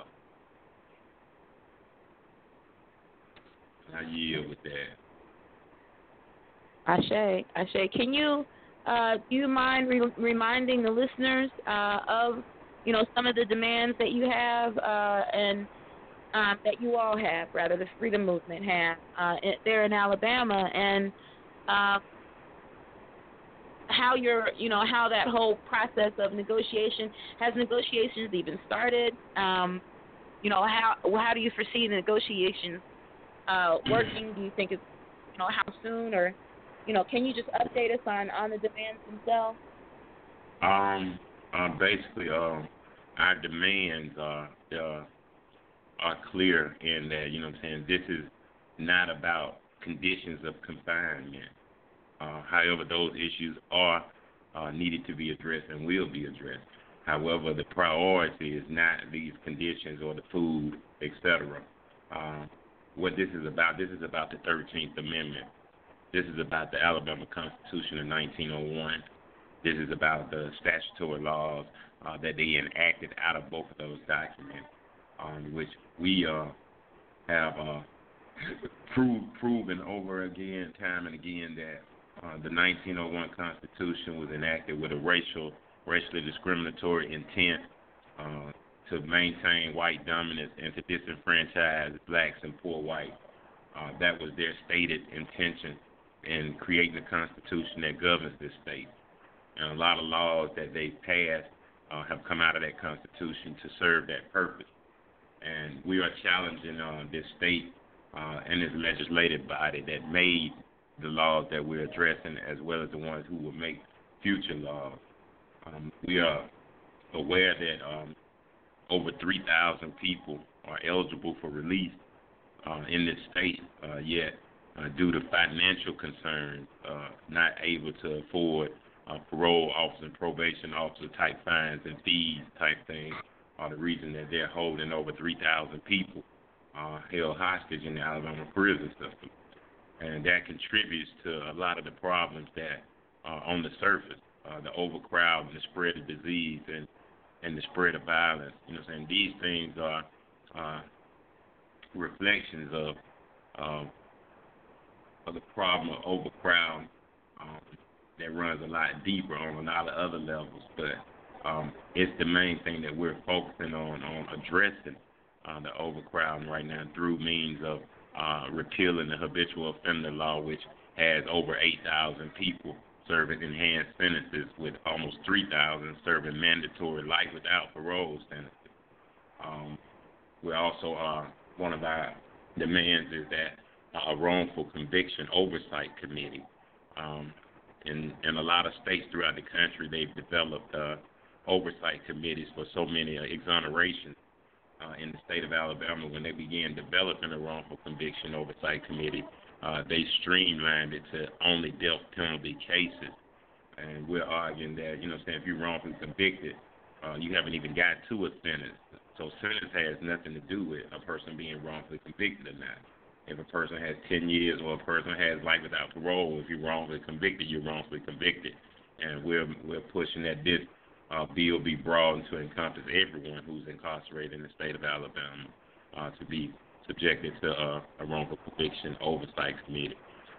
I yield with that. Ashe. Can you do you mind reminding the listeners of some of the demands that you have and that you all have, rather the Freedom Movement have there in Alabama, and how how that whole process of negotiations even started? How do you foresee the negotiations working? Do you think it's how soon, or can you just update us on the demands themselves? Basically, our demands are clear in that this is not about conditions of confinement. However, those issues are needed to be addressed and will be addressed. However, the priority is not these conditions or the food, etc. What this is about the 13th Amendment. This is about the Alabama Constitution of 1901. This is about the statutory laws that they enacted out of both of those documents, which we have proven over again, time and again, that the 1901 Constitution was enacted with a racially discriminatory intent to maintain white dominance and to disenfranchise blacks and poor whites. That was their stated intention in creating a constitution that governs this state. And a lot of laws that they passed have come out of that constitution to serve that purpose. And we are challenging this state and this legislative body that made the laws that we're addressing, as well as the ones who will make future laws. We are aware that over 3,000 people are eligible for release in this state, yet due to financial concerns, not able to afford parole officer and probation officer type fines and fees type things are the reason that they're holding over 3,000 people held hostage in the Alabama prison system. And that contributes to a lot of the problems that are on the surface, the overcrowding, the spread of disease, and the spread of violence. These things are reflections of the problem of overcrowding that runs a lot deeper on a lot of other levels. But it's the main thing that we're focusing on addressing the overcrowding right now through means of repealing the habitual offender law, which has over 8,000 people serving enhanced sentences, with almost 3,000 serving mandatory life without parole sentences. We also one of our demands is that a wrongful conviction oversight committee. In a lot of states throughout the country, they've developed oversight committees for so many exonerations. In the state of Alabama, when they began developing a wrongful conviction oversight committee, they streamlined it to only death penalty cases. And we're arguing that, if you're wrongfully convicted, you haven't even got to a sentence. So sentence has nothing to do with a person being wrongfully convicted or not. If a person has 10 years or a person has life without parole, if you're wrongfully convicted, you're wrongfully convicted. And we're pushing that this bill be broadened to encompass everyone who's incarcerated in the state of Alabama to be subjected to a wrongful conviction oversight committee.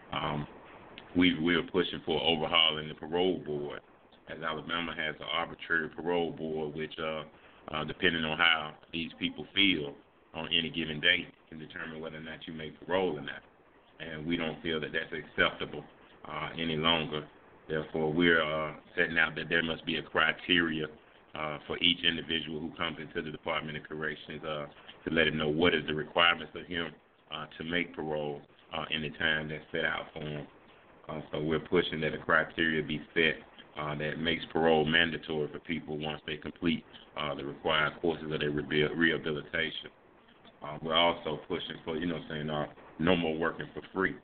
We're pushing for overhauling the parole board, as Alabama has an arbitrary parole board, which, depending on how these people feel on any given day, can determine whether or not you make parole or not. And we don't feel that that's acceptable any longer. Therefore, we're setting out that there must be a criteria for each individual who comes into the Department of Corrections to let him know what is the requirements of him to make parole in the time that's set out for him. So we're pushing that a criteria be set that makes parole mandatory for people once they complete the required courses of their rehabilitation. We're also pushing for, no more working for free.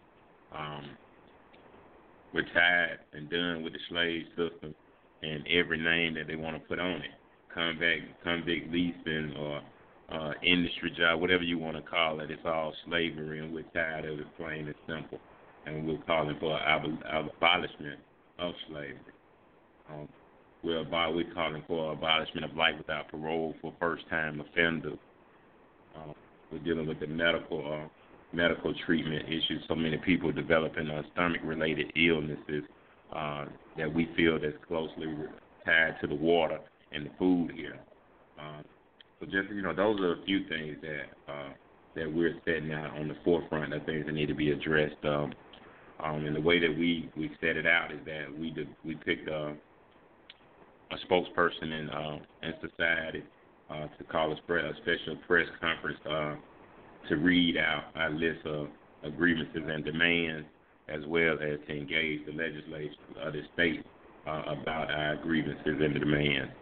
We're tired and done with the slave system and every name that they want to put on it. Convict leasing or industry job, whatever you want to call it, it's all slavery, and we're tired of it, plain and simple. And we're calling for abolishment of slavery. We're calling for abolishment of life without parole for first-time offenders. We're dealing with the medical treatment issues. So many people developing stomach-related illnesses that we feel that's closely tied to the water and the food here. So just, those are a few things that we're setting out on the forefront of things that need to be addressed. And the way that we set it out is that we picked a spokesperson in society to call a special press conference to read out our list of grievances and demands, as well as to engage the legislature of the state about our grievances and demands.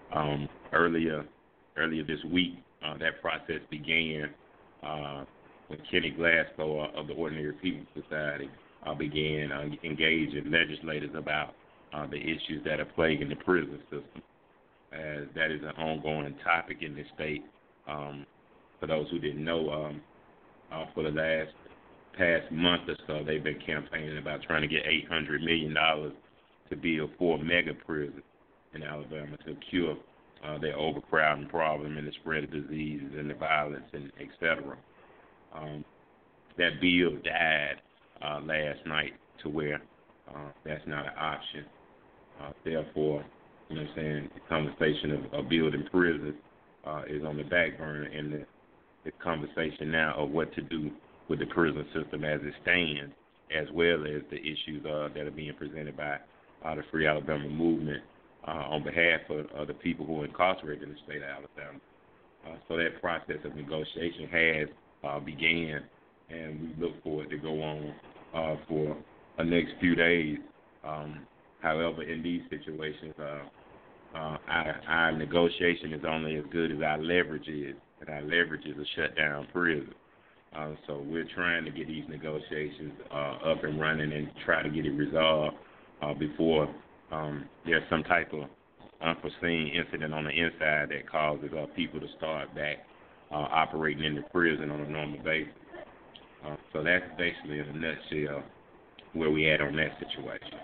Earlier this week, that process began when Kenny Glasgow of the Ordinary People Society began engaging legislators about the issues that are plaguing the prison system. As that is an ongoing topic in this state. For those who didn't know, for the past month or so, they've been campaigning about trying to get $800 million to build 4 mega prisons in Alabama to cure their overcrowding problem and the spread of diseases and the violence and et cetera. That bill died last night to where that's not an option. Therefore, the conversation of building prisons is on the back burner, and the conversation now of what to do with the prison system as it stands, as well as the issues that are being presented by the Free Alabama movement on behalf of the people who are incarcerated in the state of Alabama. So that process of negotiation has began, and we look for it to go on for the next few days. However, in these situations, our negotiation is only as good as our leverage is, and our leverage is a shutdown prison. So we're trying to get these negotiations up and running and try to get it resolved before there's some type of unforeseen incident on the inside that causes people to start back operating in the prison on a normal basis. So that's basically in a nutshell where we at on that situation.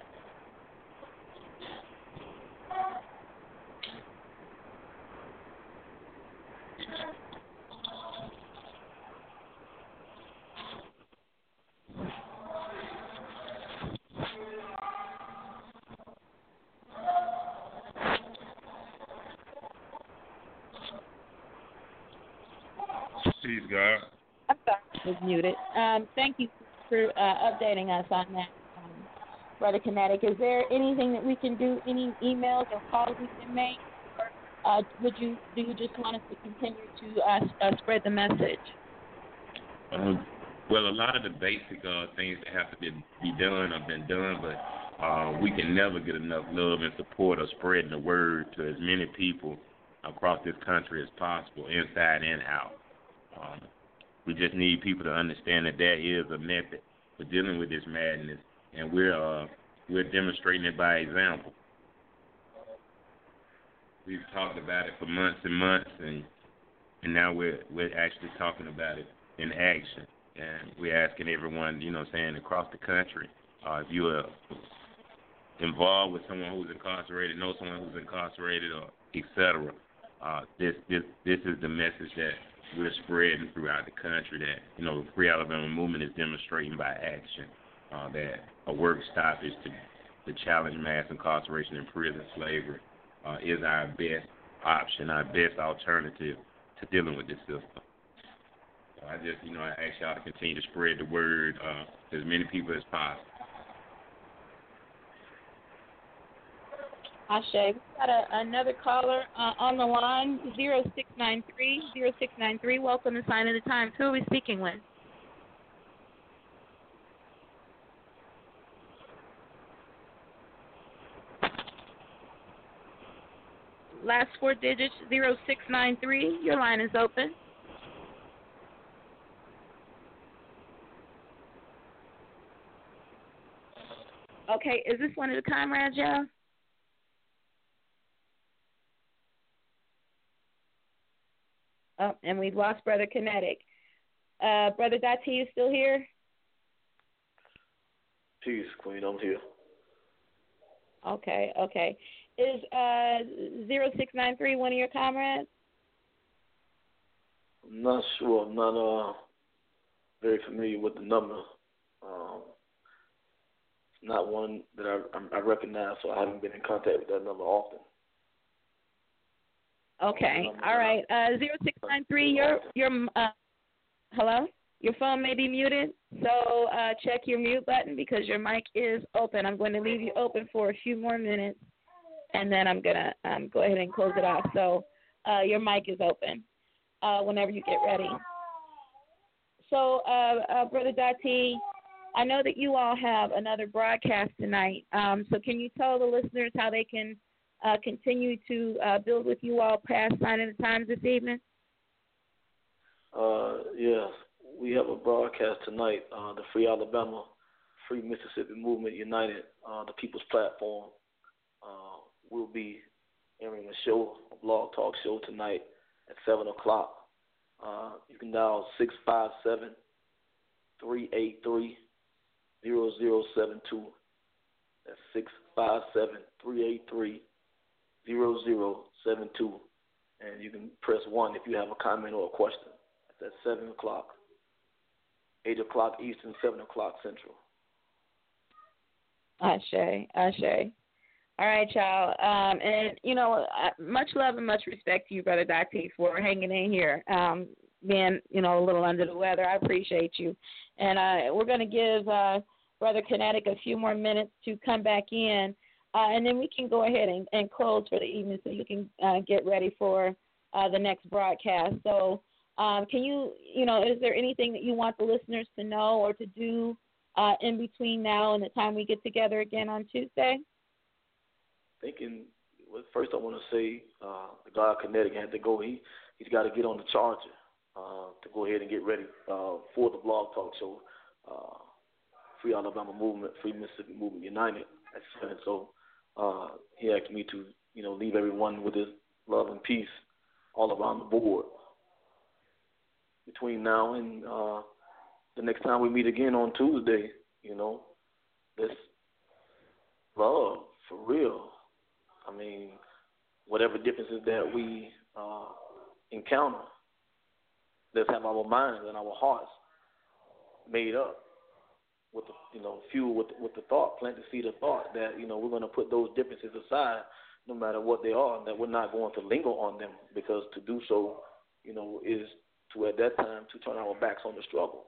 Please, God. I'm sorry, I was muted. Thank you for updating us on that, Brother Kinetic. Is there anything that we can do, any emails or calls we can make? Or do you just want us to continue to spread the message? Well, a lot of the basic things that have to be done have been done, but we can never get enough love and support of spreading the word to as many people across this country as possible, inside and out. We just need people to understand that there is a method for dealing with this madness, and we're demonstrating it by example. We've talked about it for months and months, and now we're actually talking about it in action. And we're asking everyone, across the country, if you are involved with someone who's incarcerated, know someone who's incarcerated, or et cetera, this is the message that we're spreading throughout the country, that the Free Alabama movement is demonstrating by action that a work stoppage to challenge mass incarceration and prison slavery is our best option, our best alternative to dealing with this system. So I just, I ask y'all to continue to spread the word to as many people as possible. Ashe, we've got another caller on the line, 0693. Welcome to Sign of the Times. Who are we speaking with? last four digits, 0693. Your line is open. Okay, is this one of the comrades, y'all? Oh, and we've lost Brother Kinetic. Brother Dati, you still here? Peace, Queen. I'm here. Okay. Is 0693 one of your comrades? I'm not sure. I'm not very familiar with the number. It's not one that I recognize, so I haven't been in contact with that number often. Okay. All right. 0693. Your hello. Your phone may be muted, so check your mute button because your mic is open. I'm going to leave you open for a few more minutes, and then I'm gonna go ahead and close it off. So your mic is open whenever you get ready. So, Brother Dati, I know that you all have another broadcast tonight. So can you tell the listeners how they can continue to build with you all past Sign of the Times this evening? Yes, we have a broadcast tonight. The Free Alabama, Free Mississippi Movement United, the People's Platform, will be airing a show, a blog talk show tonight at 7 o'clock. You can dial 657-383-0072. That's 657-383-0072. And you can press 1 if you have a comment or a question. That's 7 o'clock, 8 o'clock Eastern, 7 o'clock Central. Ashe. All right, y'all. And, much love and much respect to you, Brother Dati, for hanging in here, being, a little under the weather. I appreciate you. And we're going to give Brother Kinetic a few more minutes to come back in, and then we can go ahead and close for the evening so you can get ready for the next broadcast. So can you, is there anything that you want the listeners to know or to do in between now and the time we get together again on Tuesday? First I want to say the guy Kinetic had to go. He's got to get on the charger to go ahead and get ready for the blog talk show, Free Alabama Movement, Free Mississippi Movement United at 7. So he asked me to, leave everyone with his love and peace all around the board. Between now and the next time we meet again on Tuesday, this love for real. I mean, whatever differences that we encounter, let's have our minds and our hearts made up with the, fuel with the thought, plant the seed of thought that, we're going to put those differences aside no matter what they are, and that we're not going to linger on them, because to do so, is to, at that time, to turn our backs on the struggle.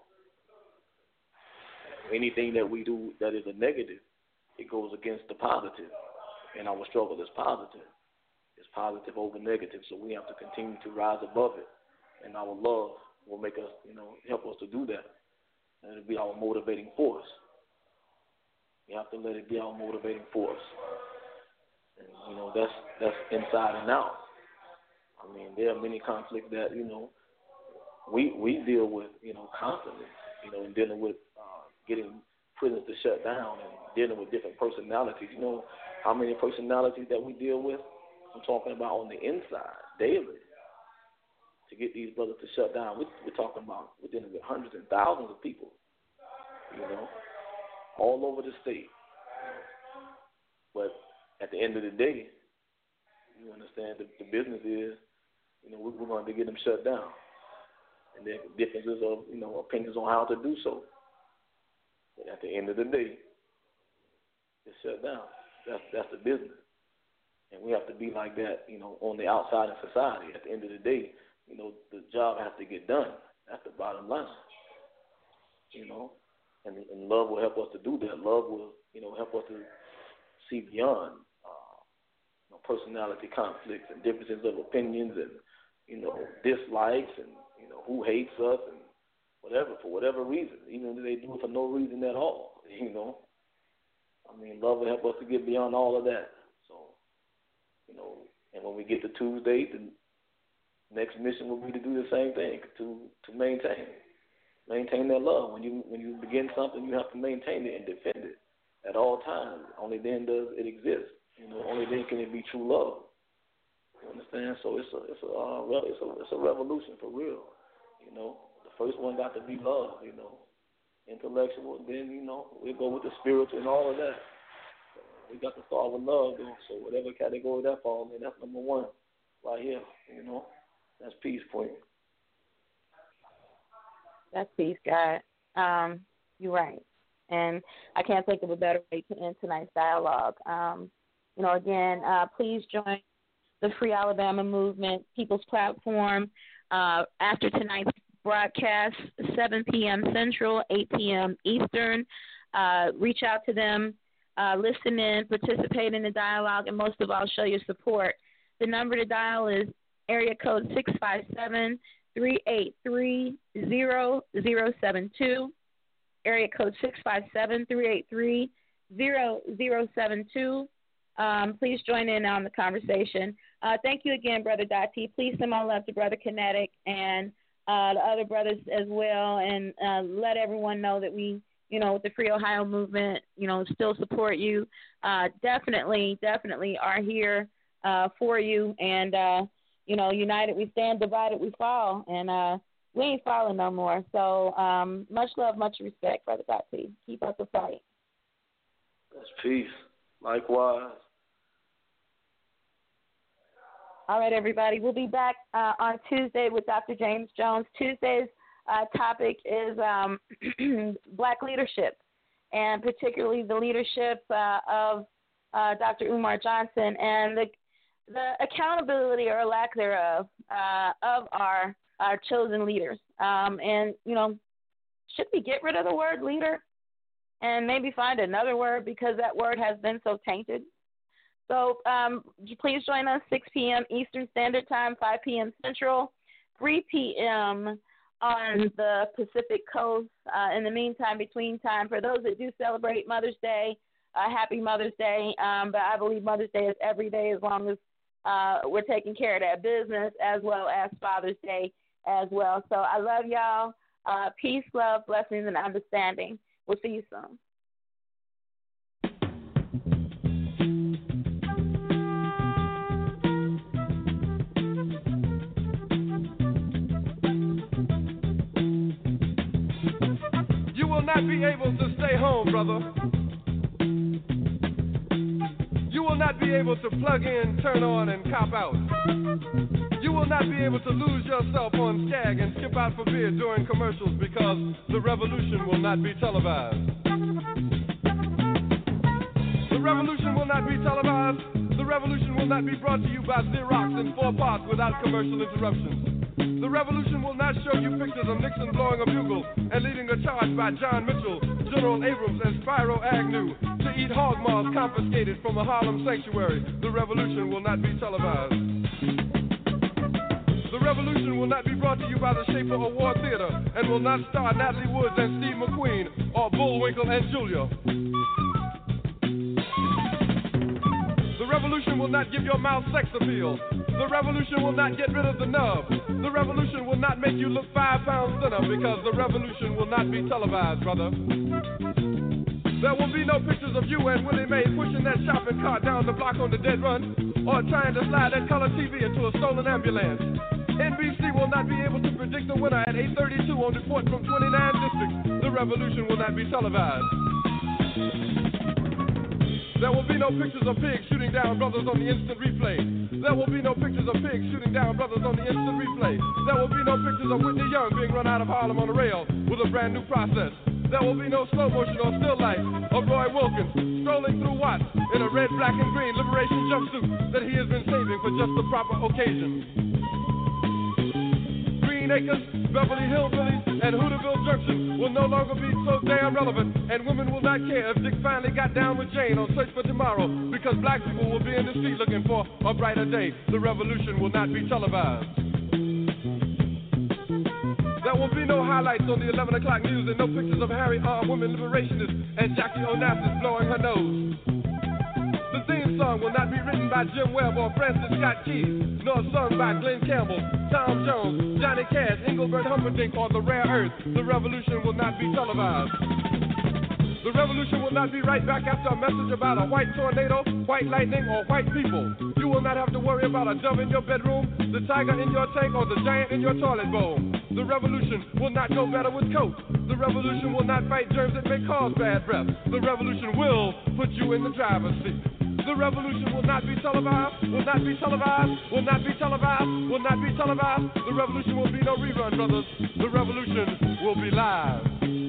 Anything that we do that is a negative, it goes against the positive. And our struggle is positive. It's positive over negative. So we have to continue to rise above it. And our love will make us, help us to do that. And it'll be our motivating force. We have to let it be our motivating force. And, that's inside and out. I mean, there are many conflicts that, we deal with, constantly, in dealing with getting prisons to shut down and dealing with different personalities. How many personalities that we deal with? I'm talking about on the inside, daily. To get these brothers to shut down, we're talking about we're dealing with hundreds and thousands of people, all over the state. But at the end of the day, you understand the business is, we're going to get them shut down. And there are differences of, opinions on how to do so. But at the end of the day, it's shut down. That's the business. And we have to be like that, on the outside of society. At the end of the day, the job has to get done. That's the bottom line. And love will help us to do that. Love will, help us to see beyond personality conflicts and differences of opinions and, dislikes and, who hates us and whatever, for whatever reason, even if they do it for no reason at all, I mean, love will help us to get beyond all of that. So, And when we get to Tuesday, the next mission will be to do the same thing, to maintain that love. When you begin something, you have to maintain it and defend it at all times. Only then does it exist. Only then can it be true love. You understand? So it's a revolution for real. The first one got to be love. Intellectual. Then we go with the spiritual and all of that. We got to start with love, though. So whatever category that falls in, that's number one right here. That's peace, Queen. That's peace, God. You're right. And I can't think of a better way to end tonight's dialogue. Again, please join the Free Alabama Movement People's Platform after tonight's broadcast, 7 p.m. Central, 8 p.m. Eastern. Reach out to them, listen in, participate in the dialogue, and most of all, show your support. The number to dial is area code 657-383-0072, area code 657-383-0072. Please join in on the conversation. Thank you again, Brother Dati. Please send my love to Brother Kinetic and the other brothers as well, and let everyone know that we, with the Free Ohio Movement, still support you. Definitely are here for you, and united we stand, divided we fall, and we ain't falling no more. So much love, much respect, Brother Dati. Keep up the fight. That's peace. Likewise. All right, everybody. We'll be back on Tuesday with Dr. James Jones. Tuesday's topic is Black leadership, and particularly the leadership of Dr. Umar Johnson and the accountability or lack thereof of our chosen leaders. And, should we get rid of the word leader and maybe find another word because that word has been so tainted? So please join us 6 p.m. Eastern Standard Time, 5 p.m. Central, 3 p.m. on the Pacific Coast. In the meantime, between time, for those that do celebrate Mother's Day, happy Mother's Day. But I believe Mother's Day is every day as long as we're taking care of that business, as well as Father's Day as well. So I love y'all. Peace, love, blessings, and understanding. We'll see you soon. You will not be able to stay home, brother. You will not be able to plug in, turn on, and cop out. You will not be able to lose yourself on Skag and skip out for beer during commercials because the revolution will not be televised. The revolution will not be televised. The revolution will not be brought to you by Xerox in 4 parts without commercial interruptions. The revolution will not show you pictures of Nixon blowing a bugle and leading a charge by John Mitchell, General Abrams, and Spyro Agnew to eat hog maws confiscated from a Harlem sanctuary. The revolution will not be televised. The revolution will not be brought to you by the Schaefer Award Theater and will not star Natalie Woods and Steve McQueen or Bullwinkle and Julia. The revolution will not give your mouth sex appeal. The revolution will not get rid of the nub. The revolution will not make you look 5 pounds thinner because the revolution will not be televised, brother. There will be no pictures of you and Willie Mae pushing that shopping cart down the block on the dead run or trying to slide that color TV into a stolen ambulance. NBC will not be able to predict the winner at 8:32 on report from 29 districts. The revolution will not be televised. There will be no pictures of pigs shooting down brothers on the instant replay. There will be no pictures of pigs shooting down brothers on the instant replay. There will be no pictures of Whitney Young being run out of Harlem on a rail with a brand new process. There will be no slow motion or still life of Roy Wilkins strolling through Watts in a red, black, and green liberation jumpsuit that he has been saving for just the proper occasion. Green Acres, Beverly Hillbillies, and Hooterville Junction will no longer be so damn relevant, and women will not care if Dick finally got down with Jane on Search for Tomorrow, because black people will be in the street looking for a brighter day. The revolution will not be televised. There will be no highlights on the 11 o'clock news and no pictures of Harry armed women liberationists and Jackie Onassis blowing her nose. The theme song will not be written by Jim Webb or Francis Scott Key, nor sung by Glenn Campbell, Tom Jones, Johnny Cash, Engelbert Humperdinck, or The Rare Earth. The revolution will not be televised. The revolution will not be right back after a message about a white tornado, white lightning, or white people. You will not have to worry about a dove in your bedroom, the tiger in your tank, or the giant in your toilet bowl. The revolution will not go better with coke. The revolution will not fight germs that may cause bad breath. The revolution will put you in the driver's seat. The revolution will not be televised, will not be televised, will not be televised, will not be televised. The revolution will be no rerun, brothers. The revolution will be live.